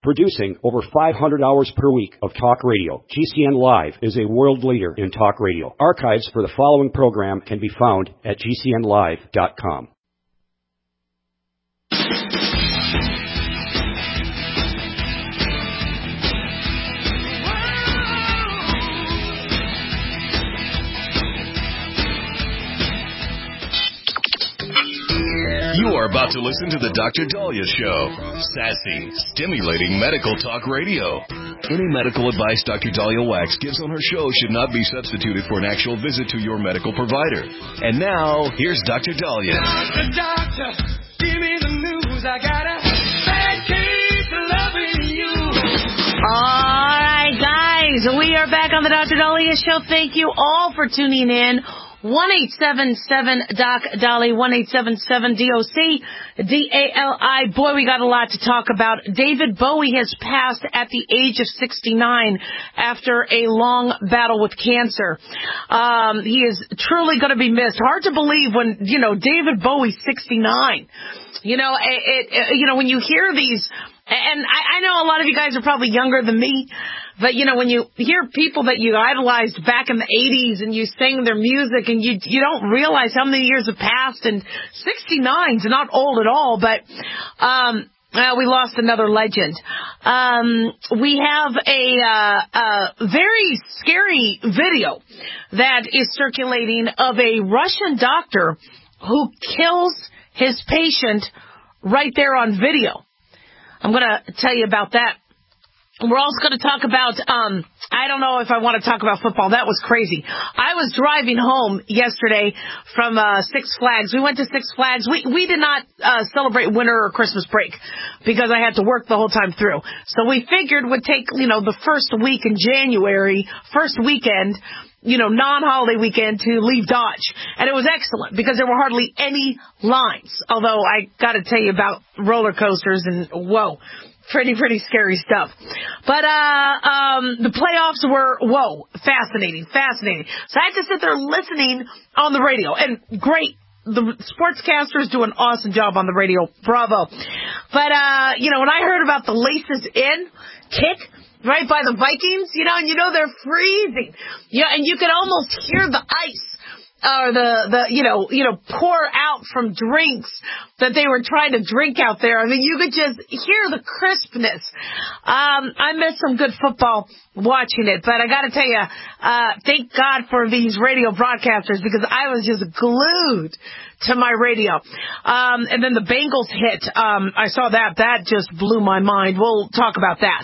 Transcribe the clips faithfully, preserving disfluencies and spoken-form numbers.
Producing over five hundred hours per week of talk radio, G C N Live is a world leader in talk radio. Archives for the following program can be found at G C N live dot com. You are about to listen to the Doctor Dahlia Show. Sassy, stimulating medical talk radio. Any medical advice Doctor Dahlia Wax gives on her show should not be substituted for an actual visit to your medical provider. And now, here's Doctor Dahlia. Doctor, doctor, give me the news. I got a bad case of loving you. All right, guys, we are back on the Doctor Dahlia Show. Thank you all for tuning in. one eight seven seven doc Dali, one eight seven seven D O C D A L I. Boy, we got a lot to talk about. David Bowie has passed at the age of sixty-nine after a long battle with cancer. Um, he is truly going to be missed. Hard to believe when, you know, David Bowie's sixty-nine. You know, it, it, you know, when you hear these, and I, I know a lot of you guys are probably younger than me, but, you know, when you hear people that you idolized back in the eighties and you sing their music and you you don't realize how many years have passed, and sixty-nine's not old at all, but um, well, we lost another legend. Um, we have a, uh, a very scary video that is circulating of a Russian doctor who kills his patient right there on video. I'm going to tell you about that. We're also going to talk about, um, I don't know if I want to talk about football. That was crazy. I was driving home yesterday from uh, Six Flags. We went to Six Flags. We we did not uh, celebrate winter or Christmas break because I had to work the whole time through. So we figured we'd take, you know, the first week in January, first weekend, you know, non-holiday weekend to leave Dodge. And it was excellent because there were hardly any lines. Although I got to tell you about roller coasters and whoa. Pretty, pretty scary stuff. But, uh, um, the playoffs were, whoa, fascinating, fascinating. So I had to sit there listening on the radio, and great. The sportscasters do an awesome job on the radio. Bravo. But, uh, you know, when I heard about the laces in kick, right, by the Vikings, you know, and you know they're freezing. Yeah, and you could almost hear the ice. Or the, the, you know, you know, pour out from drinks that they were trying to drink out there. I mean, you could just hear the crispness. Um, I missed some good football watching it, but I gotta tell you, uh, thank God for these radio broadcasters because I was just glued to my radio. Um, and then the Bengals hit. Um, I saw that. That just blew my mind. We'll talk about that.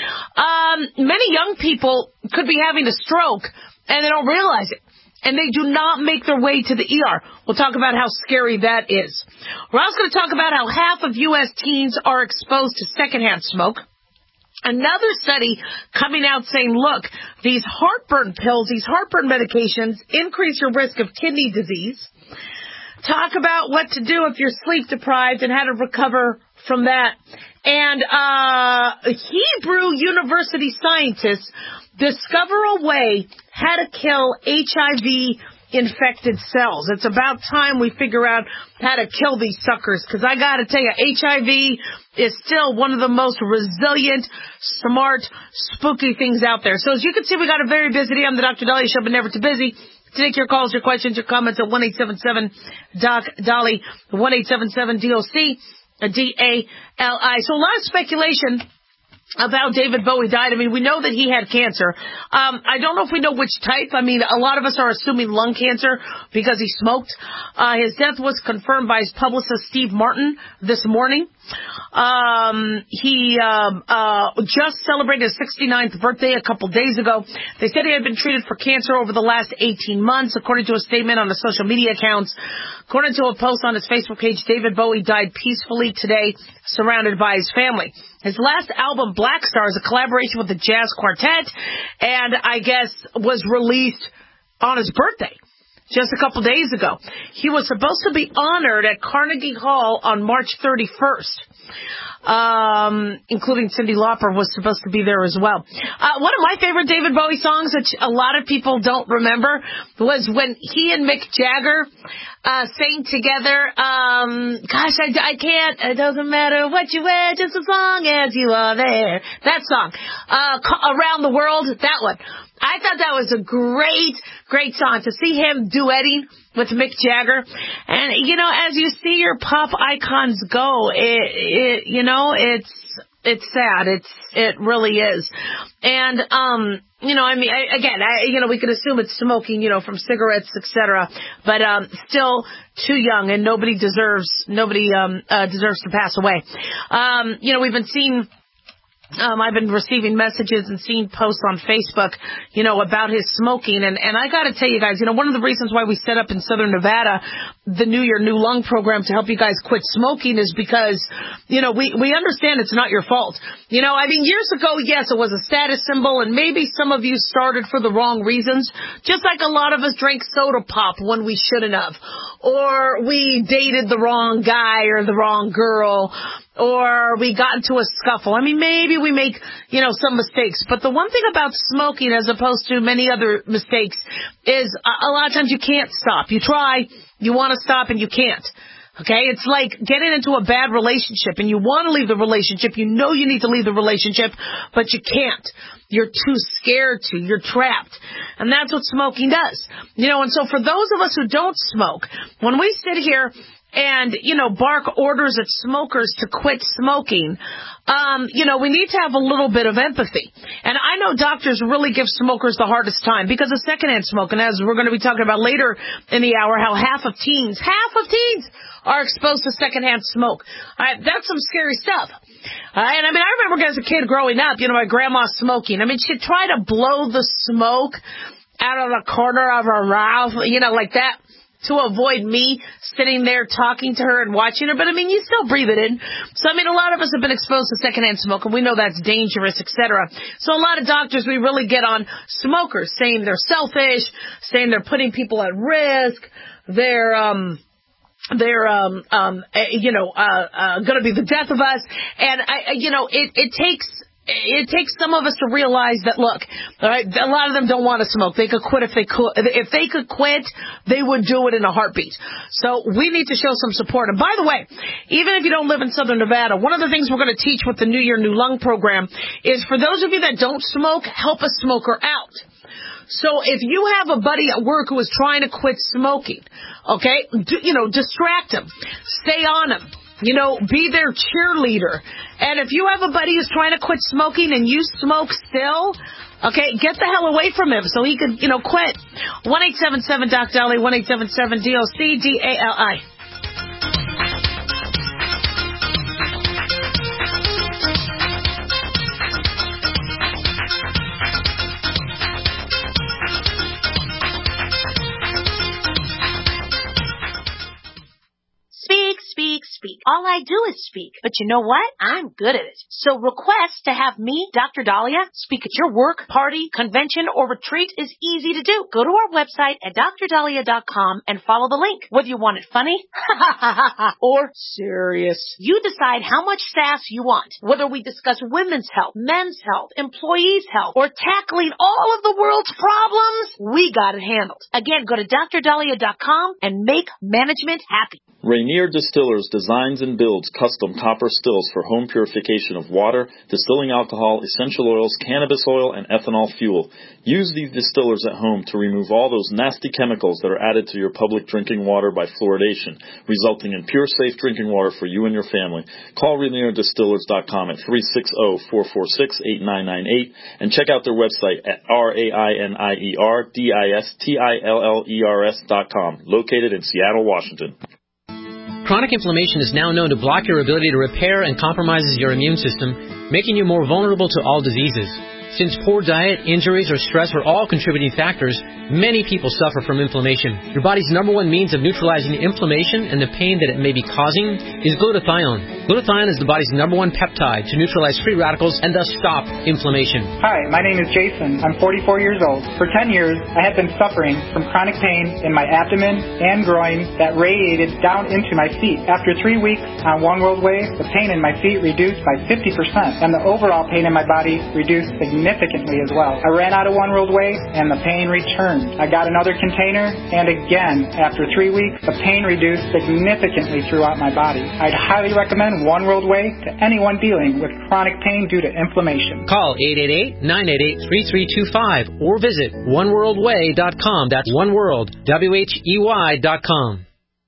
Um, many young people could be having a stroke and they don't realize it. And they do not make their way to the E R. We'll talk about how scary that is. We're also going to talk about how half of U S teens are exposed to secondhand smoke. Another study coming out saying, look, these heartburn pills, these heartburn medications increase your risk of kidney disease. Talk about what to do if you're sleep deprived and how to recover from that. And uh Hebrew University scientists discover a way how to kill H I V infected cells. It's about time we figure out how to kill these suckers, because I got to tell you, H I V is still one of the most resilient, smart, spooky things out there. So as you can see, we got a very busy day on the Doctor Dahlia Show, but never too busy to take your calls, your questions, your comments at one eight seven seven doc Dali, one eight seven seven D O C D A L I. So a lot of speculation about David Bowie died. I mean, we know that he had cancer. Um, I don't know if we know which type. I mean, a lot of us are assuming lung cancer because he smoked. Uh, his death was confirmed by his publicist, Steve Martin, this morning. Um, he um, uh, just celebrated his sixty-ninth birthday a couple days ago. They said he had been treated for cancer over the last eighteen months, according to a statement on the social media accounts. According to a post on his Facebook page, David Bowie died peacefully today, surrounded by his family. His last album, Black Star, is a collaboration with the Jazz Quartet, and I guess was released on his birthday just a couple days ago. He was supposed to be honored at Carnegie Hall on March thirty-first. um, including Cyndi Lauper was supposed to be there as well. Uh, one of my favorite David Bowie songs, which a lot of people don't remember, was when he and Mick Jagger uh, sang together. Um, gosh, I, I can't. It doesn't matter what you wear, just as long as you are there. That song, uh, Around the World, that one. I thought that was a great, great song to see him duetting with Mick Jagger. And, you know, as you see your pop icons go, it, it you know, it's, it's sad. It's, it really is. And, um, you know, I mean, I, again, I, you know, we could assume it's smoking, you know, from cigarettes, et cetera, but, um, still too young, and nobody deserves, nobody, um, uh, deserves to pass away. Um, you know, we've been seeing, Um, I've been receiving messages and seeing posts on Facebook, you know, about his smoking. And, and I got to tell you guys, you know, one of the reasons why we set up in Southern Nevada the New Year, New Lung program to help you guys quit smoking is because, you know, we, we understand it's not your fault. You know, I mean, years ago, yes, it was a status symbol, and maybe some of you started for the wrong reasons, just like a lot of us drank soda pop when we shouldn't have, or we dated the wrong guy or the wrong girl, or we got into a scuffle. I mean, maybe we make, you know, some mistakes. But the one thing about smoking, as opposed to many other mistakes, is a lot of times you can't stop. You try, you want to stop, and you can't. Okay? It's like getting into a bad relationship, and you want to leave the relationship. You know you need to leave the relationship, but you can't. You're too scared to. You're trapped. And that's what smoking does. You know, and so for those of us who don't smoke, when we sit here and, you know, bark orders at smokers to quit smoking, um, you know, we need to have a little bit of empathy. And I know doctors really give smokers the hardest time because of secondhand smoke. And as we're going to be talking about later in the hour, how half of teens, half of teens are exposed to secondhand smoke. All right, that's some scary stuff. All right, and I mean, I remember as a kid growing up, you know, my grandma smoking. I mean, she'd try to blow the smoke out of the corner of her mouth, you know, like that, to avoid me sitting there talking to her and watching her. But, I mean, you still breathe it in. So, I mean, a lot of us have been exposed to secondhand smoke, and we know that's dangerous, et cetera. So a lot of doctors, we really get on smokers, saying they're selfish, saying they're putting people at risk, they're, um... they're, um, um, you know, uh, uh, gonna be the death of us. And, I, you know, it, it takes, it takes some of us to realize that, look, all right, a lot of them don't want to smoke. They could quit if they could. If they could quit, they would do it in a heartbeat. So we need to show some support. And by the way, even if you don't live in Southern Nevada, one of the things we're going to teach with the New Year, New Lung program is for those of you that don't smoke, help a smoker out. So if you have a buddy at work who is trying to quit smoking, okay, do, you know, distract him, stay on him, you know, be their cheerleader. And if you have a buddy who's trying to quit smoking and you smoke still, okay, get the hell away from him so he could, you know, quit. one eight seven seven Doc Dolly, one eight seven seven D O C D A L I. Speak, speak. All I do is speak. But you know what? I'm good at it. So request to have me, Doctor Dahlia, speak at your work, party, convention, or retreat is easy to do. Go to our website at dr dahlia dot com and follow the link. Whether you want it funny or serious, you decide how much sass you want. Whether we discuss women's health, men's health, employees' health, or tackling all of the world's problems, we got it handled. Again, go to dr dahlia dot com and make management happy. Rainier Distillers designs and builds custom copper stills for home purification of water, distilling alcohol, essential oils, cannabis oil, and ethanol fuel. Use these distillers at home to remove all those nasty chemicals that are added to your public drinking water by fluoridation, resulting in pure, safe drinking water for you and your family. Call Rainier Distillers dot com at three six zero, four four six, eight nine nine eight and check out their website at R A I N I E R D I S T I L L E R S dot com, located in Seattle, Washington. Chronic inflammation is now known to block your ability to repair and compromises your immune system, making you more vulnerable to all diseases. Since poor diet, injuries, or stress are all contributing factors, many people suffer from inflammation. Your body's number one means of neutralizing inflammation and the pain that it may be causing is glutathione. Glutathione is the body's number one peptide to neutralize free radicals and thus stop inflammation. Hi, my name is Jason. I'm forty-four years old. For ten years, I had been suffering from chronic pain in my abdomen and groin that radiated down into my feet. After three weeks on One World Way, the pain in my feet reduced by fifty percent, and the overall pain in my body reduced significantly as well. I ran out of One World Way, and the pain returned. I got another container, and again, after three weeks, the pain reduced significantly throughout my body. I'd highly recommend One World Way to anyone dealing with chronic pain due to inflammation. Call eight eight eight, nine eight eight, three three two five or visit one world way dot com. That's oneworld, W H E Y dot com.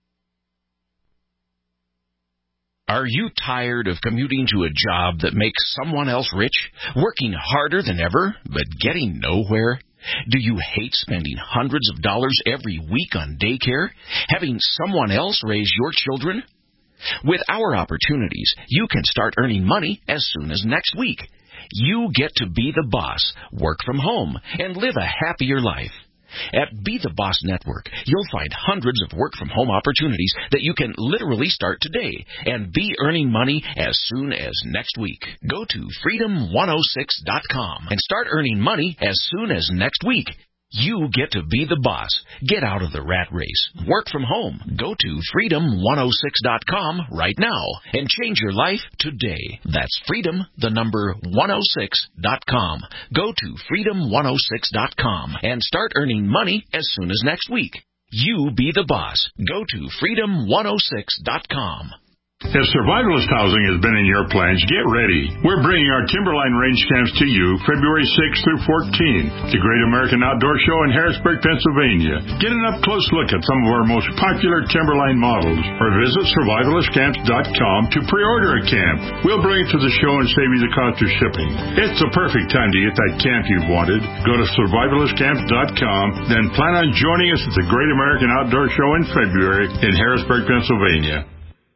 Are you tired of commuting to a job that makes someone else rich, working harder than ever, but getting nowhere? Do you hate spending hundreds of dollars every week on daycare, having someone else raise your children? With our opportunities, you can start earning money as soon as next week. You get to be the boss, work from home, and live a happier life. At Be the Boss Network, you'll find hundreds of work-from-home opportunities that you can literally start today and be earning money as soon as next week. Go to freedom one oh six dot com and start earning money as soon as next week. You get to be the boss. Get out of the rat race. Work from home. Go to freedom one oh six dot com right now and change your life today. That's freedom, the number one oh six dot com. Go to freedom one oh six dot com and start earning money as soon as next week. You be the boss. Go to freedom one oh six dot com. If survivalist housing has been in your plans, get ready. We're bringing our Timberline Range Camps to you February sixth through fourteenth, the Great American Outdoor Show in Harrisburg, Pennsylvania. Get an up-close look at some of our most popular Timberline models, or visit survivalist camps dot com to pre-order a camp. We'll bring it to the show and save you the cost of shipping. It's the perfect time to get that camp you've wanted. Go to survivalist camps dot com, then plan on joining us at the Great American Outdoor Show in February in Harrisburg, Pennsylvania.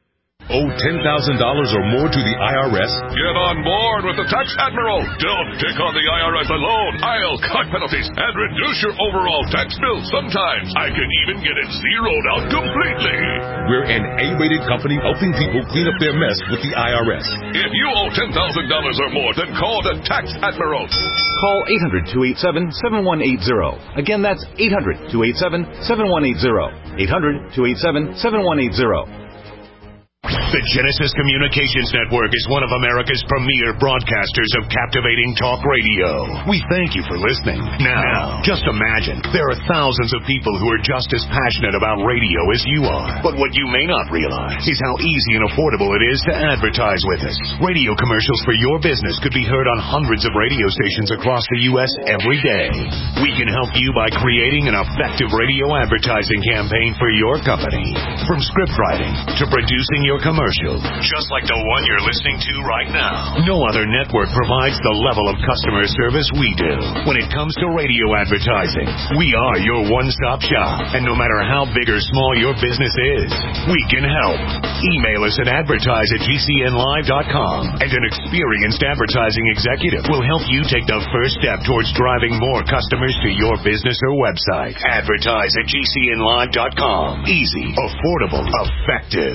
Owe ten thousand dollars or more to the I R S? Get on board with the Tax Admiral. Don't take on the I R S alone. I'll cut penalties and reduce your overall tax bill. Sometimes I can even get it zeroed out completely. We're an A-rated company helping people clean up their mess with the I R S. If you owe ten thousand dollars or more, then call the Tax Admiral. Call eight hundred, two eight seven, seven one eight zero. Again, that's eight hundred, two eight seven, seven one eight zero. eight hundred, two eight seven, seven one eight zero. The Genesis Communications Network is one of America's premier broadcasters of captivating talk radio. We thank you for listening. Now, just imagine, there are thousands of people who are just as passionate about radio as you are. But what you may not realize is how easy and affordable it is to advertise with us. Radio commercials for your business could be heard on hundreds of radio stations across the U S every day. We can help you by creating an effective radio advertising campaign for your company. From script writing to producing your commercial, just like the one you're listening to right now. No other network provides the level of customer service we do. When it comes to radio advertising, we are your one-stop shop. And no matter how big or small your business is, we can help. Email us at advertise at G C N live dot com, and an experienced advertising executive will help you take the first step towards driving more customers to your business or website. Advertise at G C N live dot com. Easy, affordable, effective.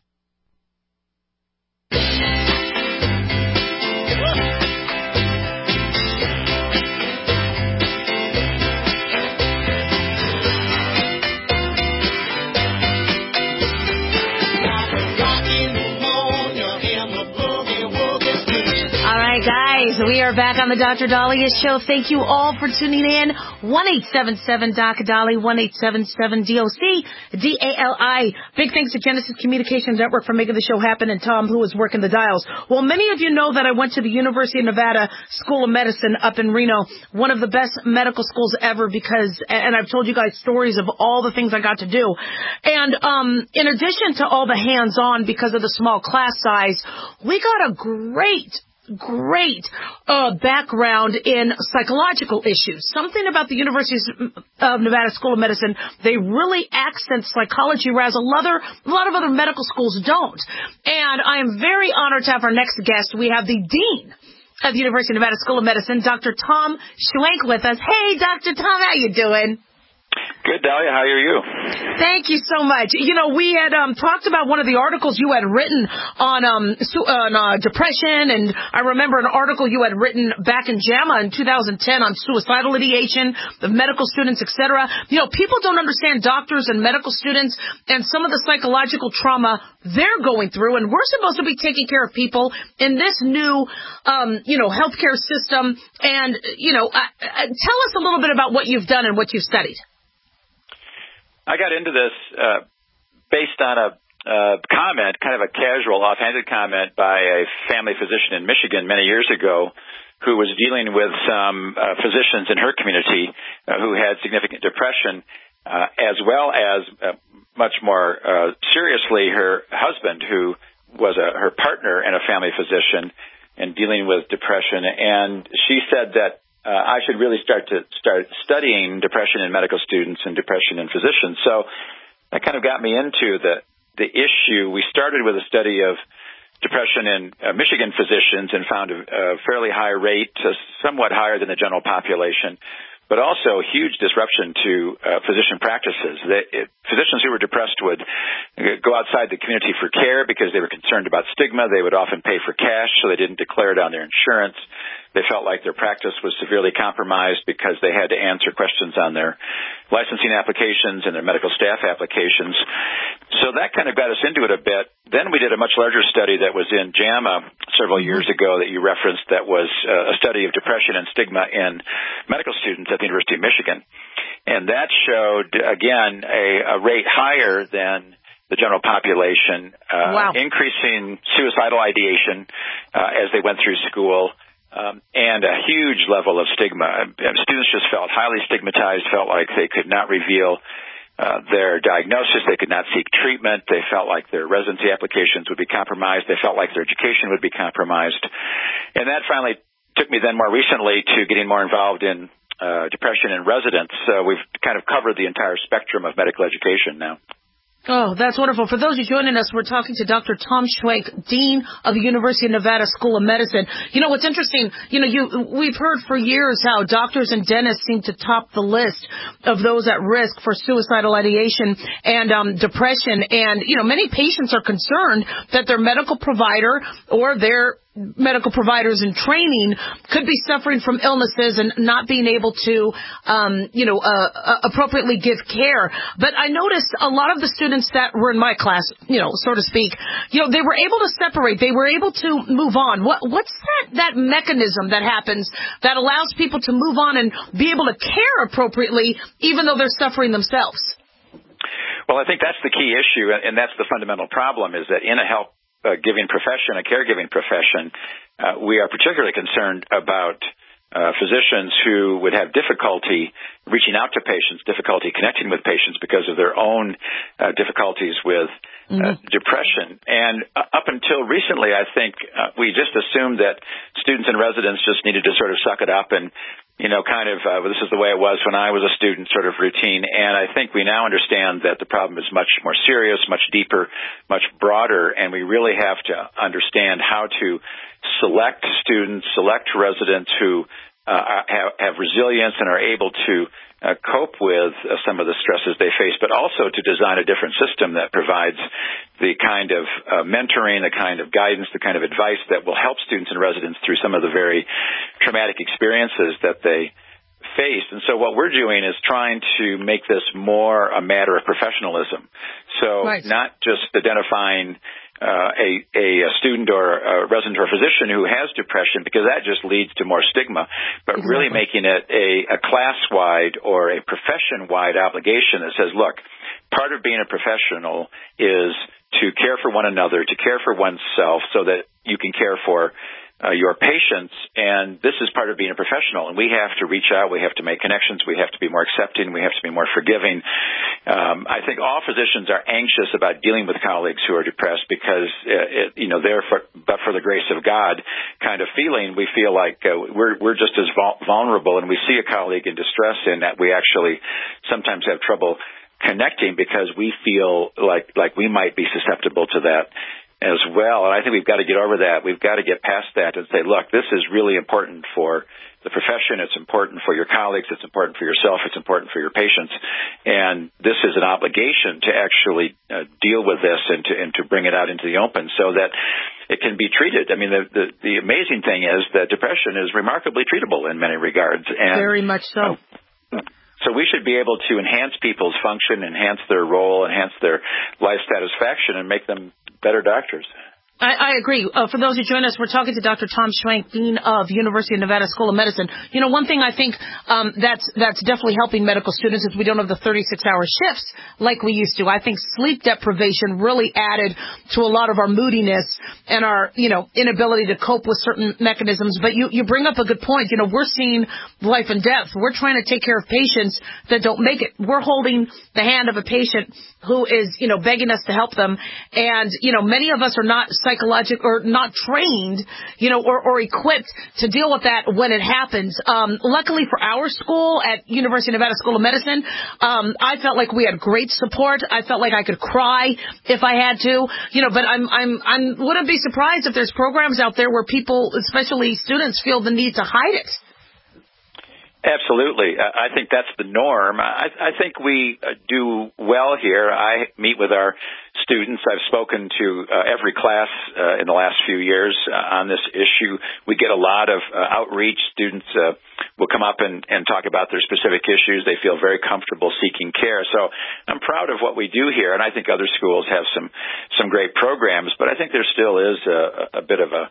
Guys, we are back on the Doctor Dahlia Show. Thank you all for tuning in. one eight seven seven D O C Dolly, one eight seven seven D O C D A L I. Big thanks to Genesis Communications Network for making the show happen, and Tom, who is working the dials. Well, many of you know that I went to the University of Nevada School of Medicine up in Reno, one of the best medical schools ever, because, and I've told you guys stories of all the things I got to do. And um, in addition to all the hands-on, because of the small class size, we got a great great uh, background in psychological issues. Something about the University of Nevada School of Medicine, they really accent psychology, whereas a lot, of, a lot of other medical schools don't. And I am very honored to have our next guest. We have the Dean of the University of Nevada School of Medicine, Doctor Tom Schwenk with us. Hey, Doctor Tom, how you doing? Good, Dahlia. How are you? Thank you so much. You know, we had um, talked about one of the articles you had written on um, su- on uh, depression, and I remember an article you had written back in JAMA in two thousand ten on suicidal ideation of medical students, et cetera. You know, people don't understand doctors and medical students and some of the psychological trauma they're going through, and we're supposed to be taking care of people in this new, um, you know, healthcare system. And, you know, uh, uh, tell us a little bit about what you've done and what you've studied. I got into this uh, based on a uh, comment, kind of a casual, offhanded comment by a family physician in Michigan many years ago who was dealing with some uh, physicians in her community uh, who had significant depression, uh, as well as uh, much more uh, seriously her husband, who was a, her partner and a family physician and dealing with depression. And she said that Uh, I should really start to start studying depression in medical students and depression in physicians. So that kind of got me into the the issue. We started with a study of depression in uh, Michigan physicians and found a, a fairly high rate, uh, somewhat higher than the general population, but also a huge disruption to uh, physician practices. They, it, physicians who were depressed would go outside the community for care because they were concerned about stigma. They would often pay for cash, so they didn't declare it on their insurance. They felt like their practice was severely compromised because they had to answer questions on their licensing applications and their medical staff applications. So that kind of got us into it a bit. Then we did a much larger study that was in JAMA several years ago that you referenced, that was a study of depression and stigma in medical students at the University of Michigan. And that showed, again, a, a rate higher than the general population, uh, wow. increasing suicidal ideation uh, as they went through school. Um, and a huge level of stigma. Students just felt highly stigmatized, felt like they could not reveal uh, their diagnosis, they could not seek treatment, they felt like their residency applications would be compromised, they felt like their education would be compromised. And that finally took me then more recently to getting more involved in uh, depression in residents. So we've kind of covered the entire spectrum of medical education now. Oh, that's wonderful. For those of you joining us, we're talking to Doctor Tom Schwenk, Dean of the University of Nevada School of Medicine. You know, what's interesting, you know, you, we've heard for years how doctors and dentists seem to top the list of those at risk for suicidal ideation and um, depression. And, you know, many patients are concerned that their medical provider or their medical providers in training could be suffering from illnesses and not being able to, um, you know, uh, uh, appropriately give care. But I noticed a lot of the students that were in my class, you know, so to speak, you know, they were able to separate. They were able to move on. What, what's that, that mechanism that happens that allows people to move on and be able to care appropriately even though they're suffering themselves? Well, I think that's the key issue, and that's the fundamental problem, is that in a health Uh, giving profession, a caregiving profession, uh, we are particularly concerned about uh, physicians who would have difficulty reaching out to patients, difficulty connecting with patients because of their own uh, difficulties with uh, mm-hmm. depression. And uh, up until recently, I think uh, we just assumed that students and residents just needed to sort of suck it up and, you know, kind of, uh, this is the way it was when I was a student sort of routine. And I think we now understand that the problem is much more serious, much deeper, much broader, and we really have to understand how to select students, select residents who uh, have, have resilience and are able to uh, cope with uh, some of the stresses they face, but also to design a different system that provides the kind of uh, mentoring, the kind of guidance, the kind of advice that will help students and residents through some of the very traumatic experiences that they face. And so what we're doing is trying to make this more a matter of professionalism. So right. not just identifying Uh, a, a, a student or a resident or a physician who has depression, because that just leads to more stigma, but exactly. really making it a, a class-wide or a profession-wide obligation that says, look, part of being a professional is to care for one another, to care for oneself so that you can care for Uh, your patients, and this is part of being a professional, and we have to reach out, we have to make connections, we have to be more accepting, we have to be more forgiving. Um, I think all physicians are anxious about dealing with colleagues who are depressed because, uh, it, you know, they're for, but for the grace of God kind of feeling, we feel like uh, we're, we're just as vul- vulnerable, and we see a colleague in distress, and that we actually sometimes have trouble connecting because we feel like, like we might be susceptible to that as well. And I think we've got to get over that. We've got to get past that and say, look, this is really important for the profession. It's important for your colleagues. It's important for yourself. It's important for your patients. And this is an obligation to actually uh, deal with this and to, and to bring it out into the open so that it can be treated. I mean, the, the, the amazing thing is that depression is remarkably treatable in many regards. And, very much so. Uh, So we should be able to enhance people's function, enhance their role, enhance their life satisfaction, and make them better doctors. I, I agree. Uh, for those who join us, we're talking to Doctor Tom Schwenk, Dean of University of Nevada School of Medicine. You know, one thing I think um, that's that's definitely helping medical students is we don't have the thirty-six hour shifts like we used to. I think sleep deprivation really added to a lot of our moodiness and our, you know, inability to cope with certain mechanisms. But you, you bring up a good point. You know, we're seeing life and death. We're trying to take care of patients that don't make it. We're holding the hand of a patient who is, you know, begging us to help them. And, you know, many of us are not psychological or not trained, you know, or, or equipped to deal with that when it happens. Um, luckily for our school at University of Nevada School of Medicine, um, I felt like we had great support. I felt like I could cry if I had to, you know, but I'm, I'm, I wouldn't be surprised if there's programs out there where people, especially students, feel the need to hide it. Absolutely. I think that's the norm. I, I think we do well here. I meet with our students. I've spoken to uh, every class uh, in the last few years uh, on this issue. We get a lot of uh, outreach. Students uh, will come up and, and talk about their specific issues. They feel very comfortable seeking care. So I'm proud of what we do here, and I think other schools have some, some great programs, but I think there still is a, a bit of a,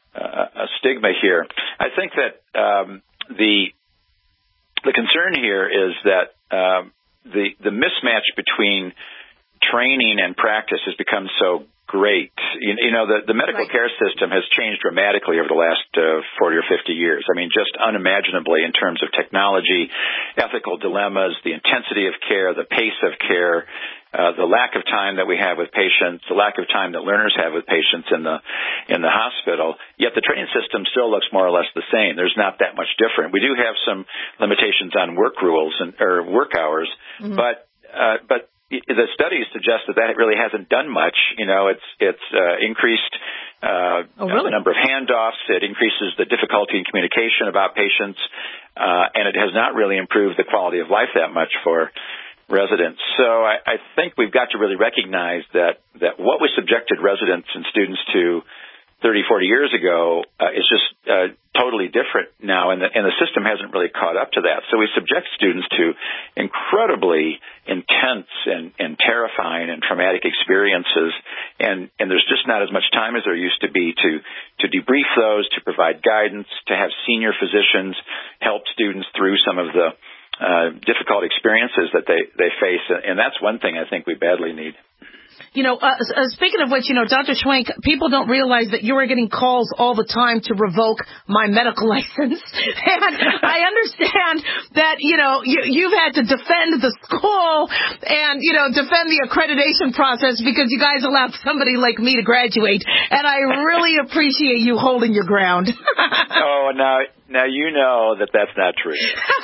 a stigma here. I think that um, the The concern here is that um, the the mismatch between training and practice has become so great. You, you know, the, the medical right. care system has changed dramatically over the last uh, forty or fifty years. I mean, just unimaginably in terms of technology, ethical dilemmas, the intensity of care, the pace of care, uh, the lack of time that we have with patients, the lack of time that learners have with patients in the in the hospital. Yet the training system still looks more or less the same. There's not that much different. We do have some limitations on work rules and or work hours, mm-hmm. but uh, but the studies suggest that that really hasn't done much. You know, it's it's uh, increased uh, oh, really? the number of handoffs. It increases the difficulty in communication about patients, uh, and it has not really improved the quality of life that much for residents. So I, I think we've got to really recognize that, that what we subjected residents and students to thirty, forty years ago uh, is just uh, totally different now, and the, and the system hasn't really caught up to that. So we subject students to incredibly intense and, and terrifying and traumatic experiences, and, and there's just not as much time as there used to be to, to debrief those, to provide guidance, to have senior physicians help students through some of the Uh, difficult experiences that they, they face, and that's one thing I think we badly need. You know, uh, uh, speaking of which, you know, Doctor Schwenk, people don't realize that you are getting calls all the time to revoke my medical license. And I understand that, you know, you, you've had to defend the school and, you know, defend the accreditation process because you guys allowed somebody like me to graduate. And I really appreciate you holding your ground. Oh, now, now you know that that's not true.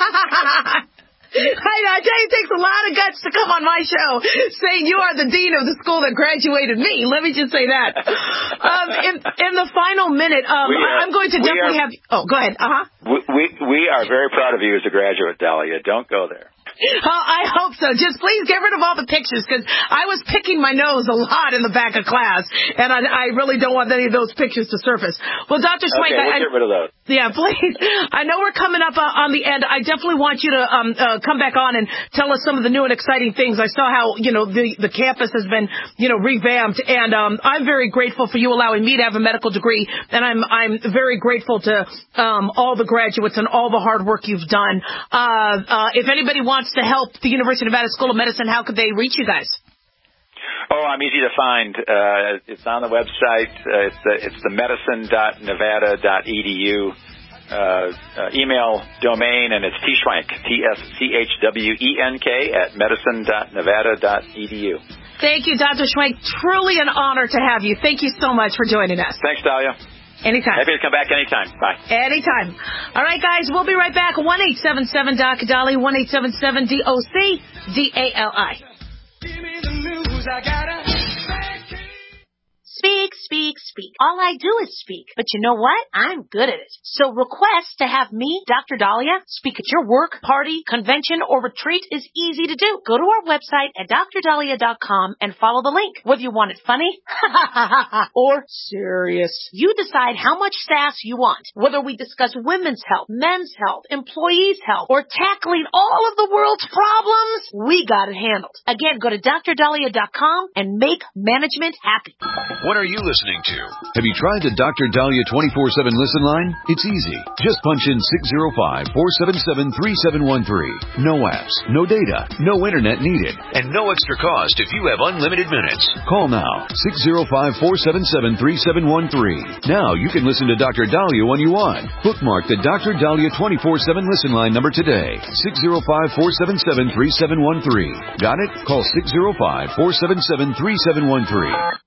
I, I tell you, it takes a lot of guts to come on my show saying you are the dean of the school that graduated me. Let me just say that. Um, in, in the final minute, um, are, I'm going to definitely are, have... Oh, go ahead. Uh-huh. We, we, we are very proud of you as a graduate, Dahlia. Don't go there. Oh, I hope so. Just please get rid of all the pictures because I was picking my nose a lot in the back of class, and I, I really don't want any of those pictures to surface. Well, Doctor Schwenk, okay, we'll I, get rid of those. Yeah, please. I know we're coming up uh, on the end. I definitely want you to um, uh, come back on and tell us some of the new and exciting things. I saw how, you know, the, the campus has been, you know, revamped, and um, I'm very grateful for you allowing me to have a medical degree, and I'm I'm very grateful to um, all the graduates and all the hard work you've done. Uh, uh, if anybody wants to help the University of Nevada School of Medicine, how could they reach you guys? Oh, I'm easy to find. Uh, it's on the website. Uh, it's the, it's the medicine dot nevada dot e d u uh, uh, email domain, and it's T Schwenk, T S C H W E N K at medicine dot nevada dot e d u. Thank you, Doctor Schwenk. Truly an honor to have you. Thank you so much for joining us. Thanks, Dahlia. Anytime. Happy to come back anytime. Bye. Anytime. All right, guys, we'll be right back. one eight seven seven D O C D A L I, one eight seven seven D O C D A L I. Give me the news, I gotta... Speak, speak, speak. All I do is speak. But you know what? I'm good at it. So request to have me, Doctor Dahlia, speak at your work, party, convention, or retreat is easy to do. Go to our website at dr dahlia dot com and follow the link. Whether you want it funny or serious, you decide how much sass you want. Whether we discuss women's health, men's health, employees' health, or tackling all of the world's problems, we got it handled. Again, go to dr dahlia dot com and make management happy. What are you listening to? Have you tried the Doctor Dahlia twenty-four seven listen line? It's easy. Just punch in six zero five, four seven seven, three seven one three. No apps, no data, no internet needed, and no extra cost if you have unlimited minutes. Call now, six zero five, four seven seven, three seven one three. Now you can listen to Doctor Dahlia when you want. Bookmark the Doctor Dahlia twenty-four seven listen line number today, six zero five, four seven seven, three seven one three. Got it? Call six zero five, four seven seven, three seven one three.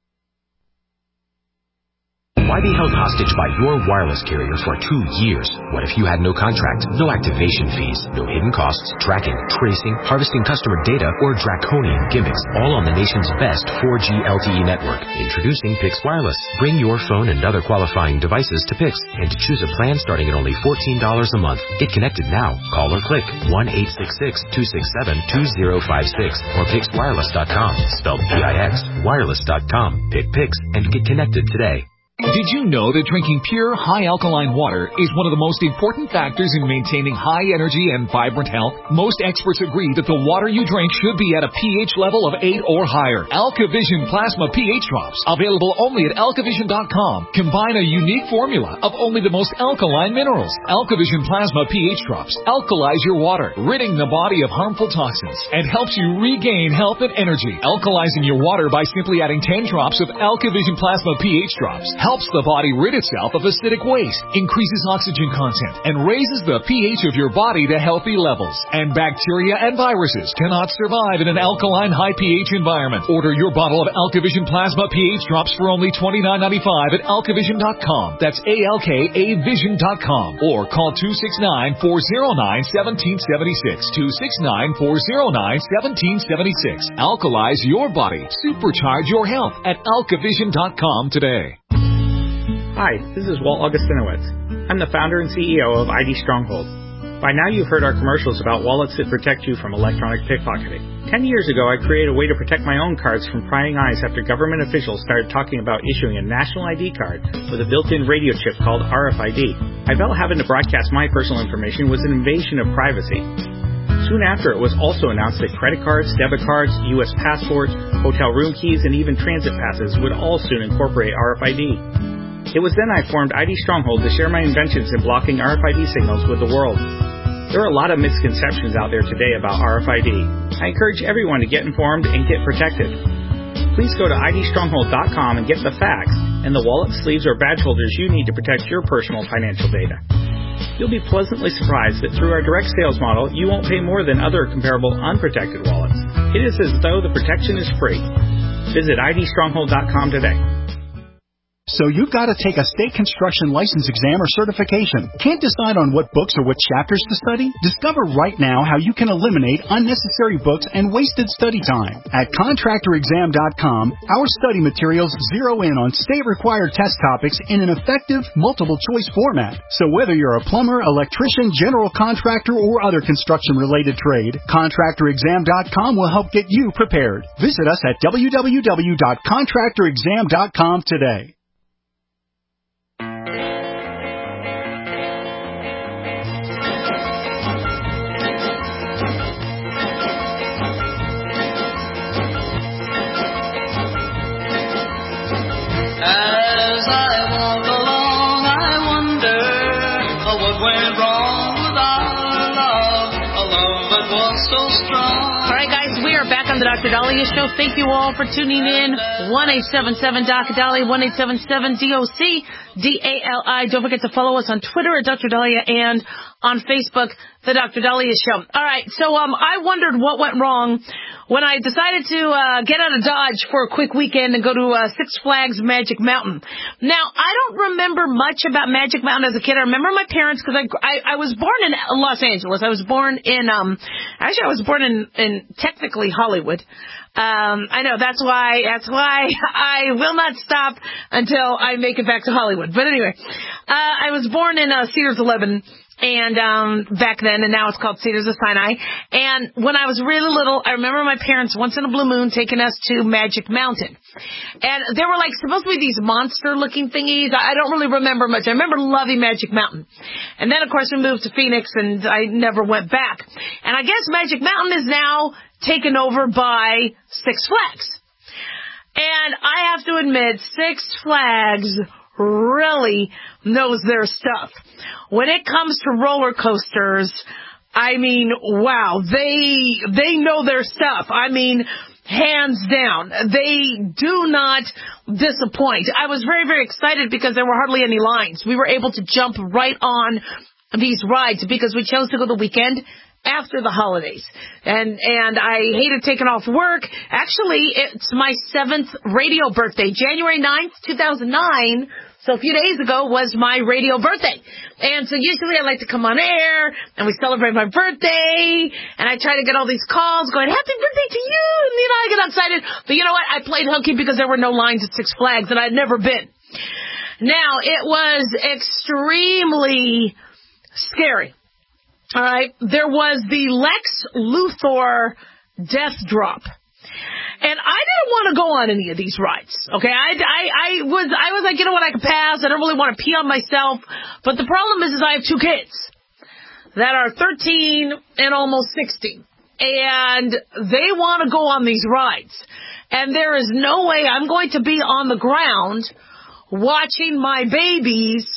Why be held hostage by your wireless carrier for two years? What if you had no contract, no activation fees, no hidden costs, tracking, tracing, harvesting customer data, or draconian gimmicks, all on the nation's best four G L T E network? Introducing Pix Wireless. Bring your phone and other qualifying devices to Pix and to choose a plan starting at only fourteen dollars a month. Get connected now. Call or click one eight six six, two six seven, two zero five six or pix wireless dot com. Spelled P I X, wireless dot com. Pick Pix and get connected today. Did you know that drinking pure, high-alkaline water is one of the most important factors in maintaining high energy and vibrant health? Most experts agree that the water you drink should be at a pH level of eight or higher. AlkaVision Plasma pH Drops, available only at alkavision dot com, combine a unique formula of only the most alkaline minerals. AlkaVision Plasma pH Drops alkalize your water, ridding the body of harmful toxins, and helps you regain health and energy. Alkalizing your water by simply adding ten drops of AlkaVision Plasma pH Drops helps the body rid itself of acidic waste, increases oxygen content, and raises the pH of your body to healthy levels. And bacteria and viruses cannot survive in an alkaline high pH environment. Order your bottle of AlkaVision Plasma pH Drops for only twenty-nine ninety-five at alkavision dot com. That's A L K A vision dot com. Or call two six nine, four zero nine, one seven seven six. two six nine, four zero nine, one seven seven six. Alkalize your body. Supercharge your health at alkavision dot com today. Hi, this is Walt Augustinowitz. I'm the founder and C E O of I D Stronghold. By now you've heard our commercials about wallets that protect you from electronic pickpocketing. Ten years ago, I created a way to protect my own cards from prying eyes after government officials started talking about issuing a national I D card with a built-in radio chip called R F I D. I felt having to broadcast my personal information was an invasion of privacy. Soon after, it was also announced that credit cards, debit cards, U S passports, hotel room keys, and even transit passes would all soon incorporate R F I D. It was then I formed I D Stronghold to share my inventions in blocking R F I D signals with the world. There are a lot of misconceptions out there today about R F I D. I encourage everyone to get informed and get protected. Please go to I D stronghold dot com and get the facts and the wallet, sleeves, or badge holders you need to protect your personal financial data. You'll be pleasantly surprised that through our direct sales model, you won't pay more than other comparable unprotected wallets. It is as though the protection is free. Visit I D stronghold dot com today. So you've got to take a state construction license exam or certification. Can't decide on what books or what chapters to study? Discover right now how you can eliminate unnecessary books and wasted study time. At contractor exam dot com, our study materials zero in on state-required test topics in an effective, multiple-choice format. So whether you're a plumber, electrician, general contractor, or other construction-related trade, contractor exam dot com will help get you prepared. Visit us at w w w dot contractor exam dot com today. The Doctor Dahlia Show. Thank you all for tuning in. one eight seven seven D O C Dahlia, one eight seven seven D O C D A L I. Don't forget to follow us on Twitter at Doctor Dahlia and on Facebook, The Doctor Dahlia Show. All right, so um, I wondered what went wrong when I decided to uh, get out of Dodge for a quick weekend and go to uh, Six Flags Magic Mountain. Now, I don't remember much about Magic Mountain as a kid. I remember my parents because I, I I was born in Los Angeles. I was born in um actually I was born in in technically Hollywood. Um, I know, that's why, that's why I will not stop until I make it back to Hollywood. But anyway, uh, I was born in uh, Cedars eleven. And, um, back then, and now it's called Cedars of Sinai. And when I was really little, I remember my parents once in a blue moon taking us to Magic Mountain. And there were like supposed to be these monster looking thingies. I don't really remember much. I remember loving Magic Mountain. And then of course we moved to Phoenix and I never went back. And I guess Magic Mountain is now taken over by Six Flags. And I have to admit, Six Flags really knows their stuff. When it comes to roller coasters, I mean, wow, they they know their stuff. I mean, hands down, they do not disappoint. I was very, very excited because there were hardly any lines. We were able to jump right on these rides because we chose to go the weekend after the holidays. And and I hated taking off work. Actually, it's my seventh radio birthday, January ninth, two thousand nine. So a few days ago was my radio birthday. And so usually I like to come on air and we celebrate my birthday and I try to get all these calls going, happy birthday to you. And you know, I get excited. But you know what? I played hooky because there were no lines at Six Flags and I'd never been. Now, it was extremely scary. All right. There was the Lex Luthor death drop. And I didn't want to go on any of these rides, okay? I, I, I was, I was like, you know what, I can pass. I don't really want to pee on myself. But the problem is, is I have two kids that are thirteen and almost sixteen. And they want to go on these rides. And there is no way I'm going to be on the ground watching my babies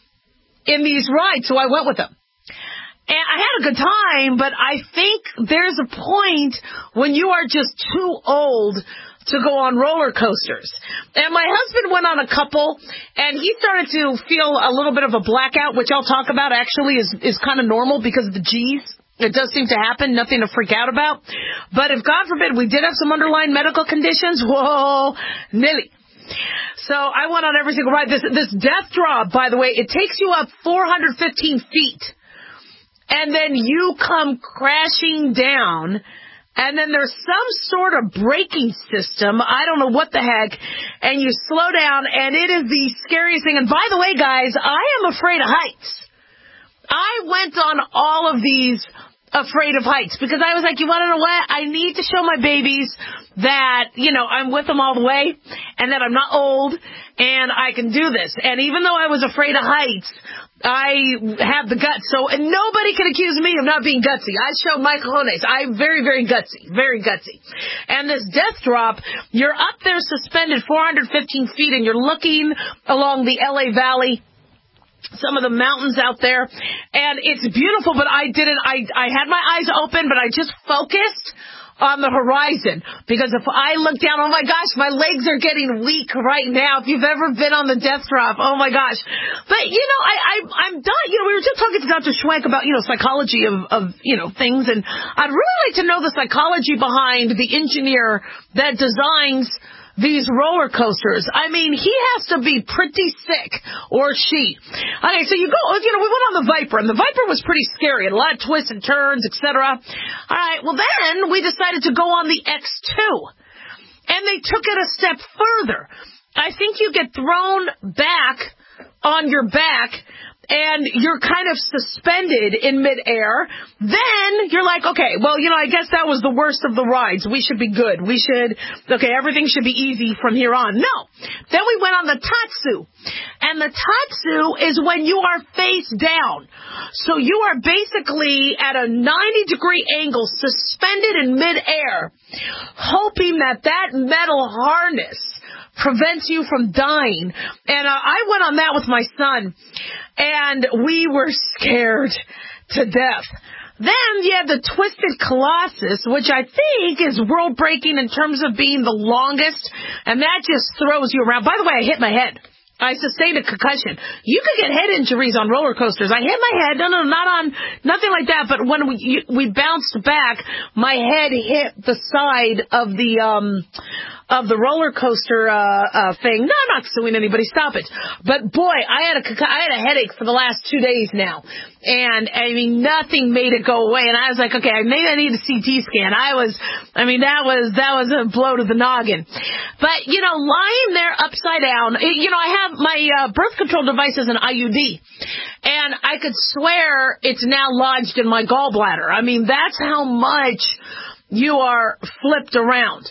in these rides. So I went with them. And I had a good time, but I think there's a point when you are just too old to go on roller coasters. And my husband went on a couple, and he started to feel a little bit of a blackout, which I'll talk about actually is, is kind of normal because of the G's. It does seem to happen, nothing to freak out about. But if, God forbid, we did have some underlying medical conditions, whoa, nilly. So I went on every single ride. This, this death drop, by the way, it takes you up four hundred fifteen feet. And then you come crashing down, and then there's some sort of braking system. I don't know what the heck. And you slow down, and it is the scariest thing. And by the way, guys, I am afraid of heights. I went on all of these afraid of heights because I was like, you want to know what? I need to show my babies that, you know, I'm with them all the way and that I'm not old and I can do this. And even though I was afraid of heights, I have the guts. So, and nobody can accuse me of not being gutsy. I show my cojones. I'm very, very gutsy. Very gutsy. And this death drop, you're up there suspended four hundred fifteen feet and you're looking along the L A Valley, some of the mountains out there, and it's beautiful, but I didn't, I, I had my eyes open, but I just focused on the horizon, because if I look down, oh my gosh, my legs are getting weak right now. If you've ever been on the death drop, oh my gosh. But, you know, I, I, I'm done. You know, we were just talking to Doctor Schwenk about, you know, psychology of, of, you know, things, and I'd really like to know the psychology behind the engineer that designs these roller coasters. I mean, he has to be pretty sick, or she. Okay, so you go, you know, we went on the Viper, and the Viper was pretty scary, and a lot of twists and turns, et cetera. All right, well then we decided to go on the X two, and they took it a step further. I think you get thrown back on your back, and you're kind of suspended in midair. Then you're like, okay, well, you know, I guess that was the worst of the rides. We should be good. We should, okay, everything should be easy from here on. No. Then we went on the Tatsu. And the Tatsu is when you are face down. So you are basically at a ninety degree angle, suspended in midair, hoping that that metal harness prevents you from dying. And uh, I went on that with my son, and we were scared to death. Then you have the Twisted Colossus, which I think is world-breaking in terms of being the longest, and that just throws you around. By the way, I hit my head. I sustained a concussion. You could get head injuries on roller coasters. I hit my head. No, no, not on, nothing like that. But when we we bounced back, my head hit the side of the um of the roller coaster uh, uh thing. No, I'm not suing anybody. Stop it. But boy, I had a I had a headache for the last two days now, and I mean, nothing made it go away. And I was like, okay, maybe I need a C T scan. I was, I mean, that was, that was a blow to the noggin. But, you know, lying there upside down, you know, I have my uh, birth control device is an I U D. And I could swear it's now lodged in my gallbladder. I mean, that's how much you are flipped around.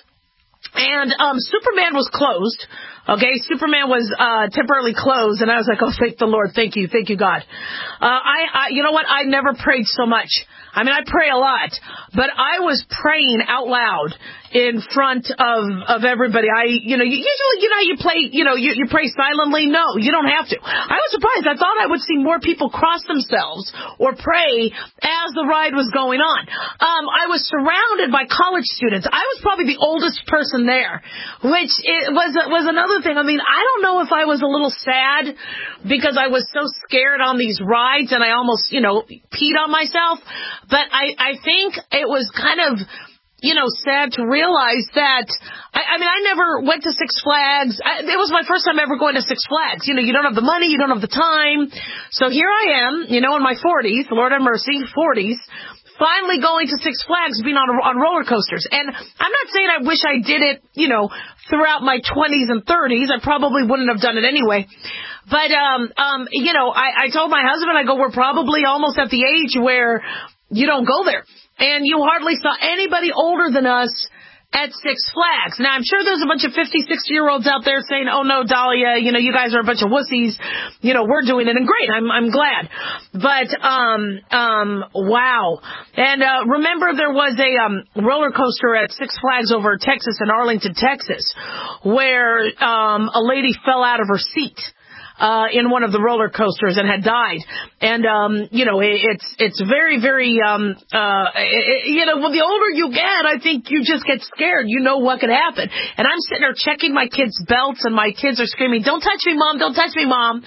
And um Superman was closed. Okay, Superman was uh temporarily closed, and I was like, oh, thank the Lord. Thank you. Thank you, God. Uh I, I you know what? I never prayed so much. I mean, I pray a lot, but I was praying out loud in front of of everybody. I, you know, usually, you know, you play, you know, you, you pray silently. No, you don't have to. I was surprised. I thought I would see more people cross themselves or pray as the ride was going on. Um, I was surrounded by college students. I was probably the oldest person there, which it was was another thing. I mean, I don't know if I was a little sad because I was so scared on these rides and I almost, you know, peed on myself. But I, I think it was kind of, you know, sad to realize that, I, I mean, I never went to Six Flags. I, it was my first time ever going to Six Flags. You know, you don't have the money, you don't have the time. So here I am, you know, in my forties, Lord have mercy, forties, finally going to Six Flags, being on, on roller coasters. And I'm not saying I wish I did it, you know, throughout my twenties and thirties. I probably wouldn't have done it anyway. But, um, um, you know, I, I told my husband, I go, we're probably almost at the age where you don't go there. And you hardly saw anybody older than us at Six Flags. Now, I'm sure there's a bunch of fifty, sixty-year-olds out there saying, oh, no, Dahlia, you know, you guys are a bunch of wussies. You know, we're doing it, and great. I'm I'm glad. But, um, um, wow. And uh remember there was a um roller coaster at Six Flags over Texas in Arlington, Texas, where um a lady fell out of her seat uh in one of the roller coasters and had died. And um you know, it, it's it's very very um uh it, you know, well, the older you get, I think you just get scared. You know what could happen. And I'm sitting there checking my kids' belts, and my kids are screaming, don't touch me, Mom, don't touch me, Mom.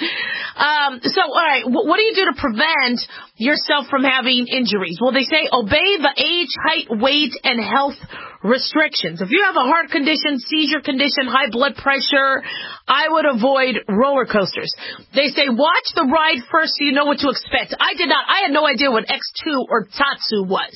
Um so all right, what do you do to prevent yourself from having injuries? Well, they say obey the age, height, weight, and health restrictions. If you have a heart condition, seizure condition, high blood pressure, I would avoid roller coasters. They say watch the ride first so you know what to expect. I did not. I had no idea what X two or Tatsu was.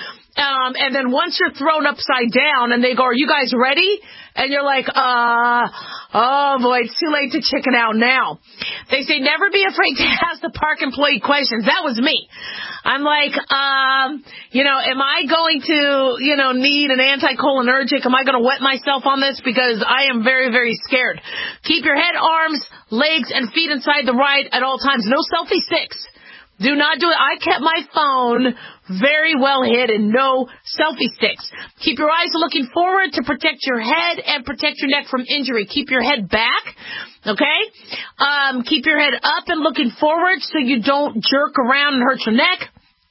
Um, and then once you're thrown upside down and they go, are you guys ready? And you're like, uh, oh boy, it's too late to chicken out now. They say never be afraid to ask the park employee questions. That was me. I'm like, um, you know, am I going to, you know, need an anticholinergic? Am I going to wet myself on this? Because I am very, very scared. Keep your head, arms, legs, and feet inside the ride at all times. No selfie sticks. Do not do it. I kept my phone very well hidden. No selfie sticks. Keep your eyes looking forward to protect your head and protect your neck from injury. Keep your head back, okay? Um, keep your head up and looking forward so you don't jerk around and hurt your neck.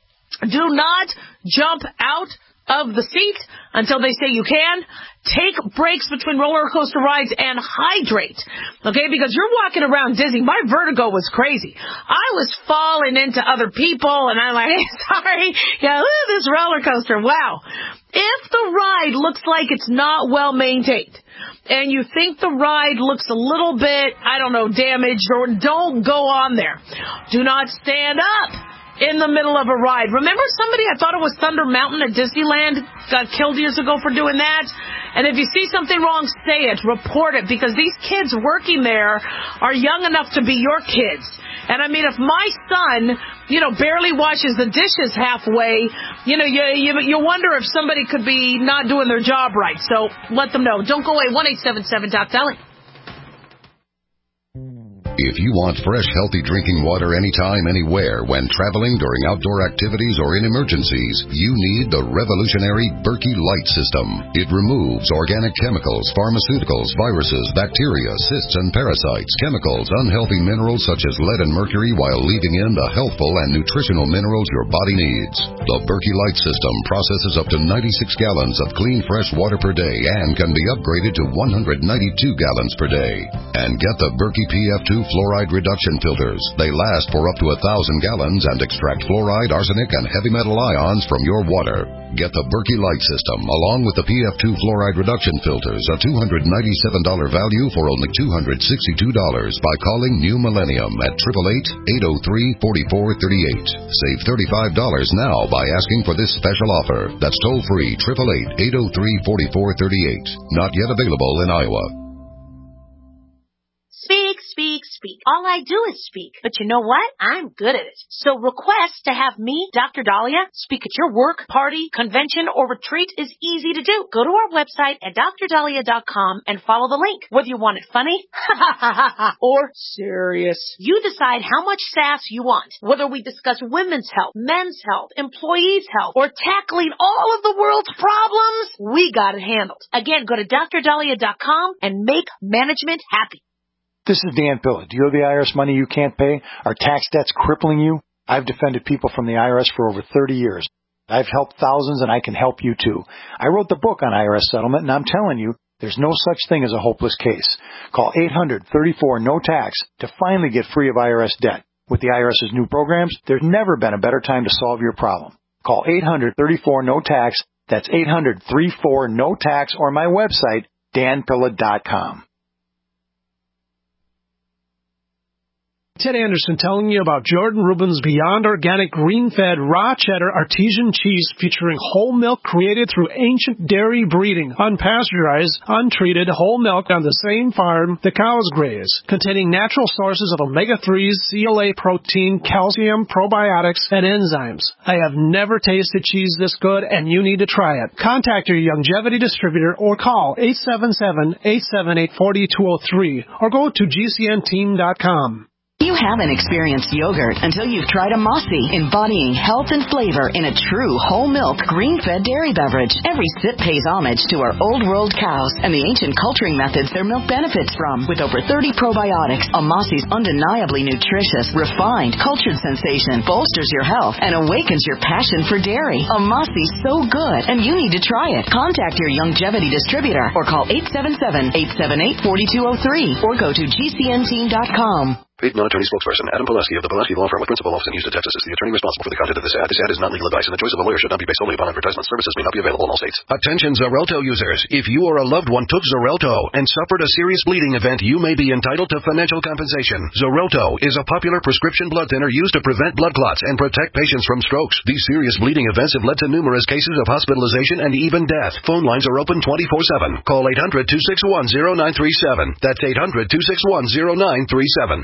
Do not jump out of the seat until they say you can. Take breaks between roller coaster rides and hydrate, okay? Because you're walking around dizzy. My vertigo was crazy. I was falling into other people, and I'm like, hey, sorry, yeah, look at this roller coaster. Wow. If the ride looks like it's not well maintained, and you think the ride looks a little bit, I don't know, damaged, or don't go on there. Do not stand up in the middle of a ride. Remember somebody, I thought it was Thunder Mountain at Disneyland, got killed years ago for doing that? And if you see something wrong, say it, report it, because these kids working there are young enough to be your kids. And I mean, if my son, you know, barely washes the dishes halfway, you know, you, you, you wonder if somebody could be not doing their job right. So let them know. Don't go away. one eight seven seven Doc Dali. If you want fresh, healthy drinking water anytime, anywhere, when traveling, during outdoor activities, or in emergencies, you need the revolutionary Berkey Light System. It removes organic chemicals, pharmaceuticals, viruses, bacteria, cysts, and parasites, chemicals, unhealthy minerals such as lead and mercury, while leaving in the healthful and nutritional minerals your body needs. The Berkey Light System processes up to ninety-six gallons of clean, fresh water per day and can be upgraded to one hundred ninety-two gallons per day. And get the Berkey P F two fluoride reduction filters. They last for up to a thousand gallons and extract fluoride, arsenic, and heavy metal ions from your water. Get the Berkey Light System along with the P F two fluoride reduction filters, a two hundred ninety-seven dollars value for only two hundred sixty-two dollars by calling New Millennium at eight eight eight, eight oh three, four four three eight. Save thirty-five dollars now by asking for this special offer. That's toll free, eight eight eight, eight oh three, four four three eight. Not yet available in Iowa. Speak, speak, speak. All I do is speak. But you know what? I'm good at it. So request to have me, Doctor Dahlia, speak at your work, party, convention, or retreat is easy to do. Go to our website at D R dahlia dot com and follow the link. Whether you want it funny or serious, you decide how much sass you want. Whether we discuss women's health, men's health, employees' health, or tackling all of the world's problems, we got it handled. Again, go to D R dahlia dot com and make management happy. This is Dan Pilla. Do you owe the I R S money you can't pay? Are tax debts crippling you? I've defended people from the I R S for over thirty years. I've helped thousands, and I can help you too. I wrote the book on I R S settlement, and I'm telling you, there's no such thing as a hopeless case. Call eight hundred, thirty-four, no tax to finally get free of I R S debt. With the IRS's new programs, there's never been a better time to solve your problem. Call eight hundred, thirty-four, no tax. That's eight hundred, thirty-four, no tax, or my website, dan pilla dot com. Ted Anderson telling you about Jordan Rubin's Beyond Organic Green-Fed Raw Cheddar Artesian Cheese featuring whole milk created through ancient dairy breeding, unpasteurized, untreated whole milk on the same farm the cows graze, containing natural sources of omega threes, C L A protein, calcium, probiotics, and enzymes. I have never tasted cheese this good, and you need to try it. Contact your Youngevity distributor or call eight seven seven, eight seven eight, four two zero three or go to G C N team dot com. You haven't experienced yogurt until you've tried a Mossy, embodying health and flavor in a true whole milk, green-fed dairy beverage. Every sip pays homage to our old world cows and the ancient culturing methods their milk benefits from. With over thirty probiotics, a Mossy's undeniably nutritious, refined, cultured sensation bolsters your health and awakens your passion for dairy. A Mossy's so good, and you need to try it. Contact your Youngevity distributor or call eight seven seven, eight seven eight, four two zero three or go to G C N team dot com. Paid non-attorney spokesperson Adam Pulaski of the Pulaski Law Firm with principal office in Houston, Texas is the attorney responsible for the content of this ad. This ad is not legal advice, and the choice of a lawyer should not be based solely upon advertisement. Services may not be available in all states. Attention Xarelto users. If you or a loved one took Xarelto and suffered a serious bleeding event, you may be entitled to financial compensation. Xarelto is a popular prescription blood thinner used to prevent blood clots and protect patients from strokes. These serious bleeding events have led to numerous cases of hospitalization and even death. Phone lines are open twenty-four seven. Call eight hundred, two six one, zero nine three seven. That's eight hundred, two six one, zero nine three seven.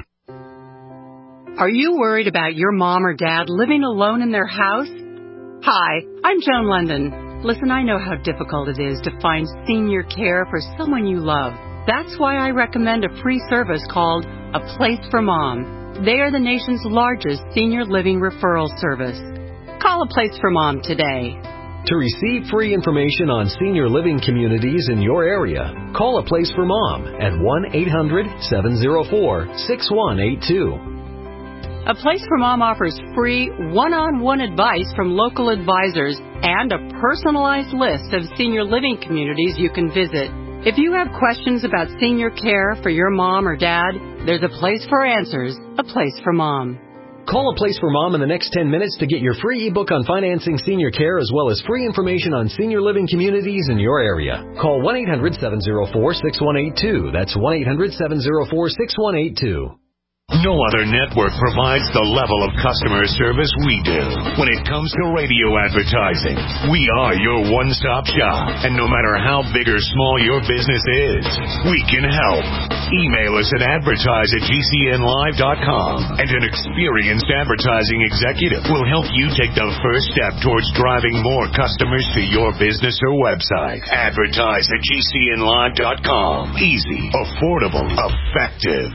Are you worried about your mom or dad living alone in their house? Hi, I'm Joan London. Listen, I know how difficult it is to find senior care for someone you love. That's why I recommend a free service called A Place for Mom. They are the nation's largest senior living referral service. Call A Place for Mom today. To receive free information on senior living communities in your area, call A Place for Mom at one eight hundred, seven oh four, six one eight two. A Place for Mom offers free one-on-one advice from local advisors and a personalized list of senior living communities you can visit. If you have questions about senior care for your mom or dad, there's a place for answers, A Place for Mom. Call A Place for Mom in the next ten minutes to get your free ebook on financing senior care as well as free information on senior living communities in your area. Call one eight hundred, seven oh four, six one eight two. That's one eight hundred, seven oh four, six one eight two. No other network provides the level of customer service we do. When it comes to radio advertising, we are your one-stop shop. And no matter how big or small your business is, we can help. Email us at advertise at G C N live dot com, and an experienced advertising executive will help you take the first step towards driving more customers to your business or website. Advertise at G C N live dot com. Easy, affordable, effective.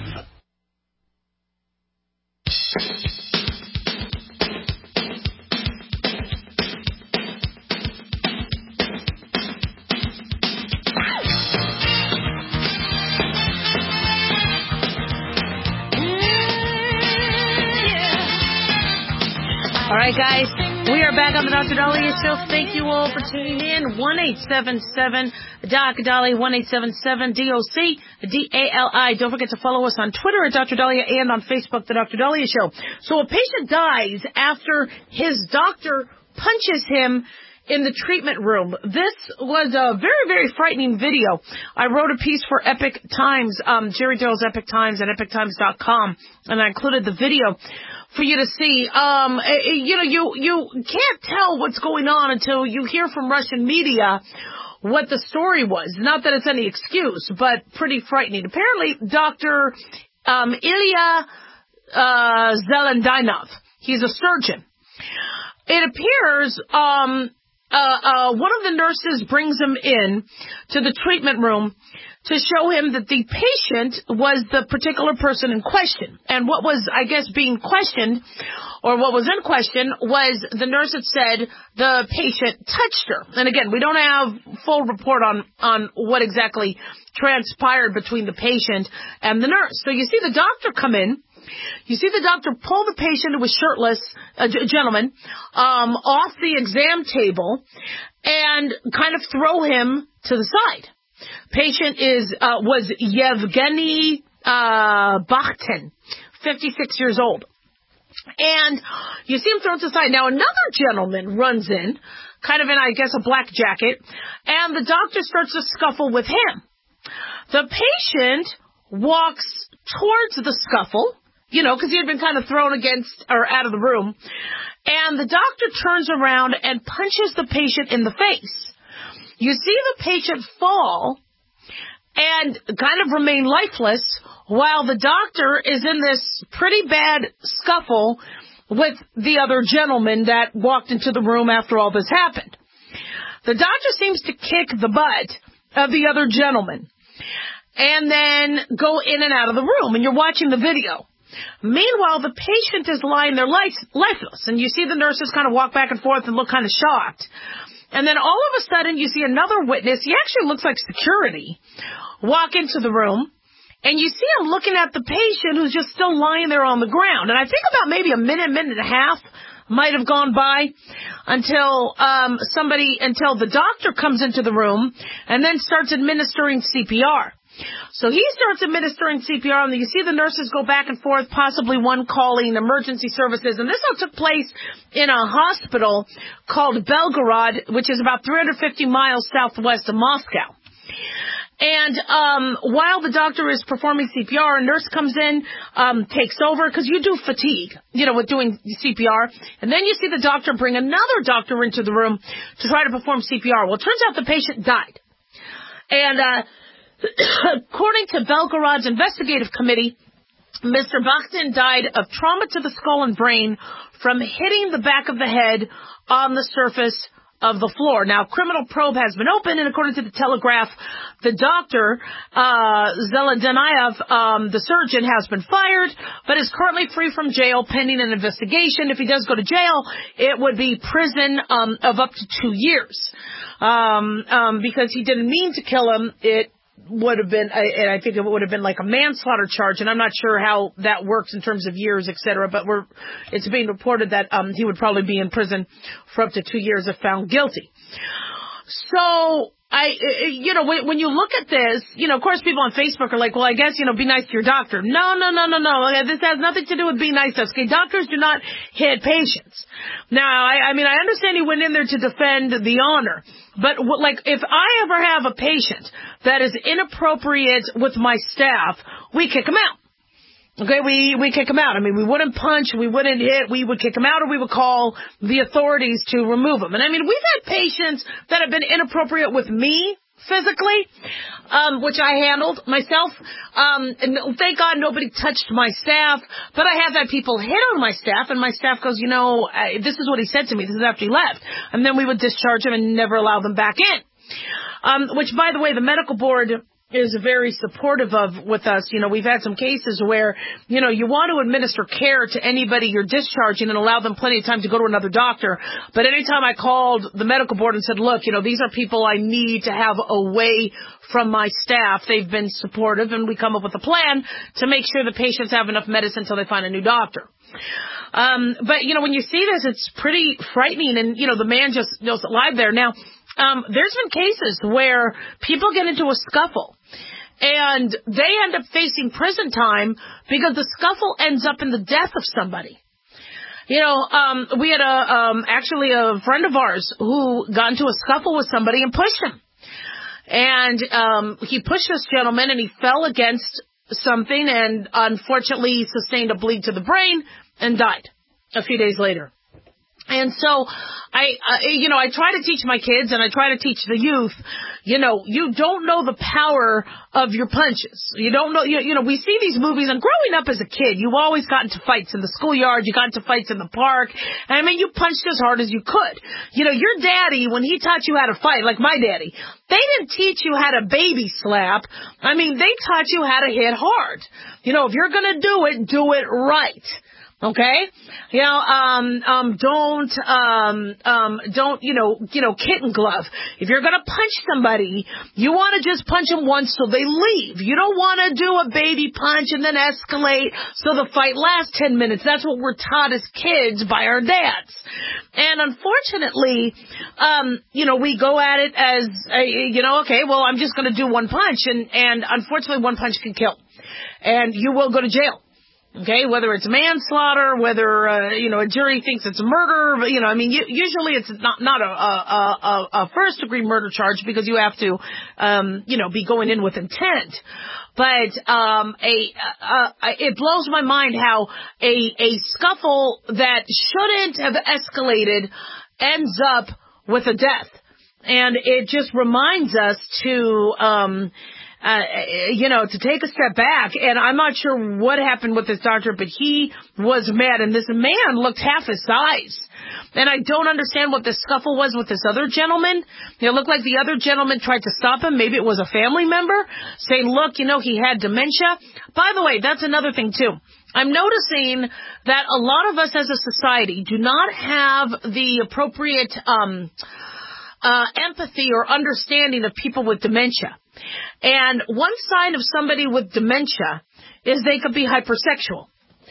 All right, guys. We are back on the Doctor Dahlia Show. Thank you all for tuning in. one eight seven seven Doc Dali, one eight seven seven D O C D A L I. Don't forget to follow us on Twitter at Doctor Dahlia and on Facebook, The Doctor Dahlia Show. So a patient dies after his doctor punches him in the treatment room. This was a very, very frightening video. I wrote a piece for Epic Times, um, Jerry Darrell's Epic Times at epic times dot com, and I included the video for you to see. Um, you know, you, you can't tell what's going on until you hear from Russian media what the story was. Not that it's any excuse, but pretty frightening. Apparently, Doctor um, Ilya uh, Zelendainov, he's a surgeon. It appears um, uh, uh, one of the nurses brings him in to the treatment room to show him that the patient was the particular person in question. And what was, I guess, being questioned, or what was in question, was the nurse had said the patient touched her. And again, we don't have full report on, on what exactly transpired between the patient and the nurse. So you see the doctor come in. You see the doctor pull the patient who was shirtless, a g- gentleman, um, off the exam table and kind of throw him to the side. Patient is uh, was Yevgeny uh, Bakhtin, fifty-six years old. And you see him thrown to the side. Now another gentleman runs in, kind of in, I guess, a black jacket, and the doctor starts to scuffle with him. The patient walks towards the scuffle, you know, because he had been kind of thrown against or out of the room, and the doctor turns around and punches the patient in the face. You see the patient fall and kind of remain lifeless while the doctor is in this pretty bad scuffle with the other gentleman that walked into the room after all this happened. The doctor seems to kick the butt of the other gentleman and then go in and out of the room, and you're watching the video. Meanwhile, the patient is lying there lifeless, and you see the nurses kind of walk back and forth and look kind of shocked. And then all of a sudden, you see another witness. He actually looks like security. Walk into the room, and you see him looking at the patient who's just still lying there on the ground. And I think about maybe a minute, minute and a half might have gone by until um, somebody, until the doctor comes into the room and then starts administering C P R. So he starts administering C P R, and you see the nurses go back and forth, possibly one calling emergency services. And this all took place in a hospital called Belgorod, which is about three hundred fifty miles southwest of Moscow. And um while the doctor is performing C P R, a nurse comes in, um takes over, because you do fatigue, you know, with doing C P R. And then you see the doctor bring another doctor into the room to try to perform C P R. Well, it turns out the patient died. And uh according to Belgorod's investigative committee, Mister Bakhtin died of trauma to the skull and brain from hitting the back of the head on the surface of the floor. Now, criminal probe has been opened, and according to the Telegraph, the doctor, uh, Zelendainov, um, the surgeon, has been fired, but is currently free from jail pending an investigation. If he does go to jail, it would be prison um, of up to two years. Um, um, because he didn't mean to kill him, it would have been, and I think it would have been like a manslaughter charge, and I'm not sure how that works in terms of years, et cetera, but we're, it's being reported that um, he would probably be in prison for up to two years if found guilty. So, I, you know, when, when you look at this, you know, of course people on Facebook are like, well, I guess, you know, be nice to your doctor. No, no, no, no, no. This has nothing to do with being nice to us. Okay, doctors do not hit patients. Now, I, I mean, I understand he went in there to defend the honor, but like, if I ever have a patient that is inappropriate with my staff, we kick him out. Okay, we, we kick him out. I mean, we wouldn't punch, we wouldn't hit, we would kick him out, or we would call the authorities to remove him. And I mean, we've had patients that have been inappropriate with me physically, um, which I handled myself. Um, and thank God nobody touched my staff, but I have had people hit on my staff, and my staff goes, you know, I, this is what he said to me, this is after he left. And then we would discharge him and never allow them back in. Um, which, by the way, the medical board is very supportive of with us. You know, we've had some cases where, you know, you want to administer care to anybody you're discharging and allow them plenty of time to go to another doctor. But anytime I called the medical board and said, look, you know, these are people I need to have away from my staff, they've been supportive, and we come up with a plan to make sure the patients have enough medicine until they find a new doctor. Um, but, you know, when you see this, it's pretty frightening. And, you know, the man just just lied there. Now, um, there's been cases where people get into a scuffle and they end up facing prison time because the scuffle ends up in the death of somebody. You know, um, we had a, um, actually a friend of ours who got into a scuffle with somebody and pushed him. And, um, he pushed this gentleman and he fell against something and unfortunately sustained a bleed to the brain and died a few days later. And so I, uh, you know, I try to teach my kids and I try to teach the youth, you know, you don't know the power of your punches. You don't know, you, you know, we see these movies, and growing up as a kid, you always got into fights in the schoolyard, you got into fights in the park. And I mean, you punched as hard as you could. You know, your daddy, when he taught you how to fight, like my daddy, they didn't teach you how to baby slap. I mean, they taught you how to hit hard. You know, if you're going to do it, do it right. Okay? You know, um, um, don't, um, um, don't, you know, you know, kitten glove. If you're gonna punch somebody, you wanna just punch them once so they leave. You don't wanna do a baby punch and then escalate so the fight lasts ten minutes. That's what we're taught as kids by our dads. And unfortunately, um, you know, we go at it as, a, you know, okay, well, I'm just gonna do one punch, and, and unfortunately one punch can kill. And you will go to jail. Okay, whether it's manslaughter, whether, uh, you know, a jury thinks it's murder, you know, I mean, usually it's not, not a, a, a, a first degree murder charge because you have to, um, you know, be going in with intent. But, um, a, uh, it blows my mind how a, a scuffle that shouldn't have escalated ends up with a death. And it just reminds us to, um, Uh, you know, to take a step back, and I'm not sure what happened with this doctor, but he was mad, and this man looked half his size. And I don't understand what the scuffle was with this other gentleman. It looked like the other gentleman tried to stop him. Maybe it was a family member saying, look, you know, he had dementia. By the way, that's another thing, too. I'm noticing that a lot of us as a society do not have the appropriate um uh empathy or understanding of people with dementia. And one sign of somebody with dementia is they could be hypersexual.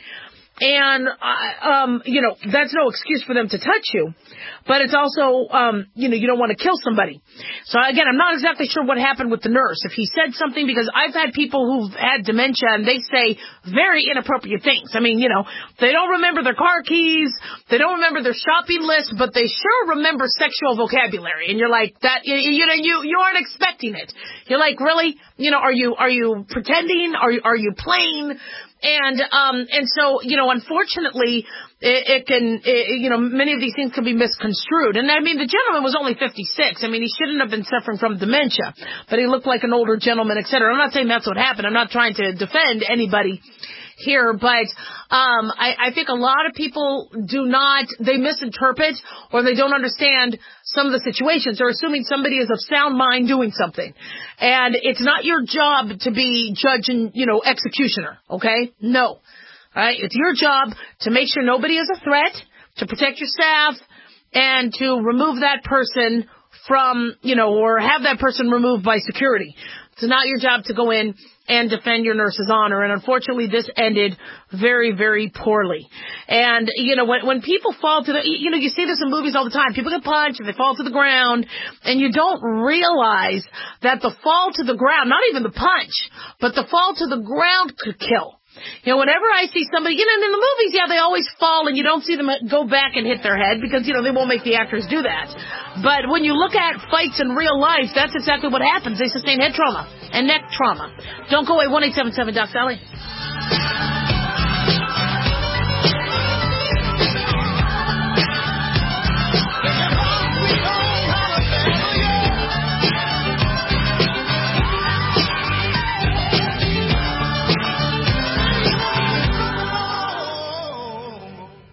And, uh, um, you know, that's no excuse for them to touch you. But it's also, um, you know, you don't want to kill somebody. So, again, I'm not exactly sure what happened with the nurse. If he said something, because I've had people who've had dementia and they say very inappropriate things. I mean, you know, they don't remember their car keys. They don't remember their shopping list, but they sure remember sexual vocabulary. And you're like, that, you, you know, you, you aren't expecting it. You're like, really? You know, are you, are you pretending? Are you, are you playing? And, um, and so, you know, unfortunately, it, it can, it, you know, many of these things can be misconstrued. And I mean, the gentleman was only fifty-six. I mean, he shouldn't have been suffering from dementia, but he looked like an older gentleman, et cetera. I'm not saying that's what happened. I'm not trying to defend anybody here, but, um, I, I think a lot of people do not, they misinterpret or they don't understand some of the situations. They're assuming somebody is of sound mind doing something. And it's not your job to be judge and, you know, executioner, okay? No. All right? It's your job to make sure nobody is a threat, to protect your staff, and to remove that person from, you know, or have that person removed by security. It's not your job to go in and defend your nurse's honor. And unfortunately, this ended very, very poorly. And, you know, when, when people fall to the, you know, you see this in movies all the time. People get punched and they fall to the ground, and you don't realize that the fall to the ground, not even the punch, but the fall to the ground could kill. You know, whenever I see somebody, you know, in the movies, yeah, they always fall and you don't see them go back and hit their head because, you know, they won't make the actors do that. But when you look at fights in real life, that's exactly what happens. They sustain head trauma and neck trauma. Don't go away, one eight seven seven Doc Sally.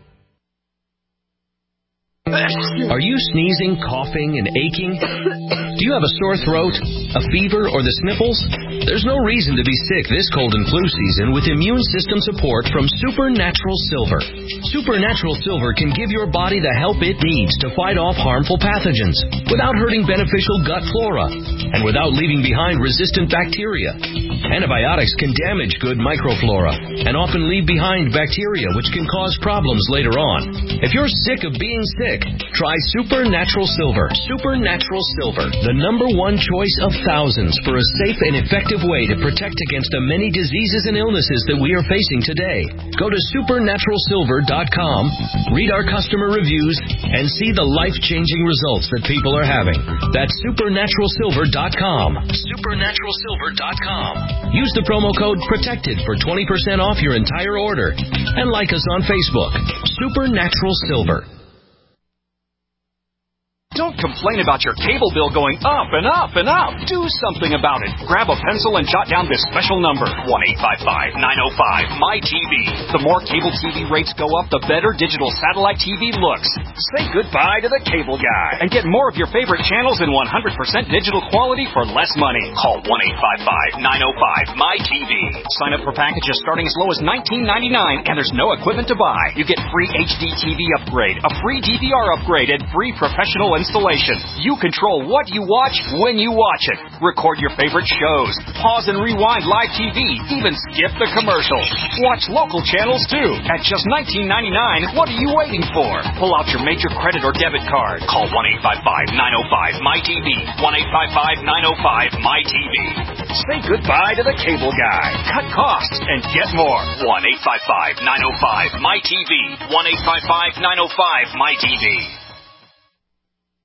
Are you sneezing, coughing, and aching? Do you have a sore throat, a fever, or the sniffles? There's no reason to be sick this cold and flu season with immune system support from Supernatural Silver. Supernatural Silver can give your body the help it needs to fight off harmful pathogens without hurting beneficial gut flora and without leaving behind resistant bacteria. Antibiotics can damage good microflora and often leave behind bacteria which can cause problems later on. If you're sick of being sick, try Supernatural Silver. Supernatural Silver, the number one choice of thousands for a safe and effective way to protect against the many diseases and illnesses that we are facing today. Go to supernatural silver dot com, read our customer reviews, and see the life-changing results that people are having. That's supernatural silver dot com. supernatural silver dot com. Use the promo code PROTECTED for twenty percent off your entire order. And like us on Facebook, Supernatural Silver. Don't complain about your cable bill going up and up and up. Do something about it. Grab a pencil and jot down this special number, one eight five five, nine oh five, M Y T V. The more cable T V rates go up, the better digital satellite T V looks. Say goodbye to the cable guy and get more of your favorite channels in one hundred percent digital quality for less money. Call one eight five five, nine oh five, M Y T V. Sign up for packages starting as low as nineteen ninety-nine, and there's no equipment to buy. You get free H D T V upgrade, a free D V R upgrade, and free professional installation. You control what you watch when you watch it. Record your favorite shows. Pause and rewind live T V. Even skip the commercials. Watch local channels too. At just nineteen ninety-nine, what are you waiting for? Pull out your major credit or debit card. Call one eight five five, nine oh five, M Y T V. one eight five five, nine oh five, M Y T V. Say goodbye to the cable guy. Cut costs and get more. one eight five five, nine oh five, M Y T V. one eight five five, nine oh five, M Y T V.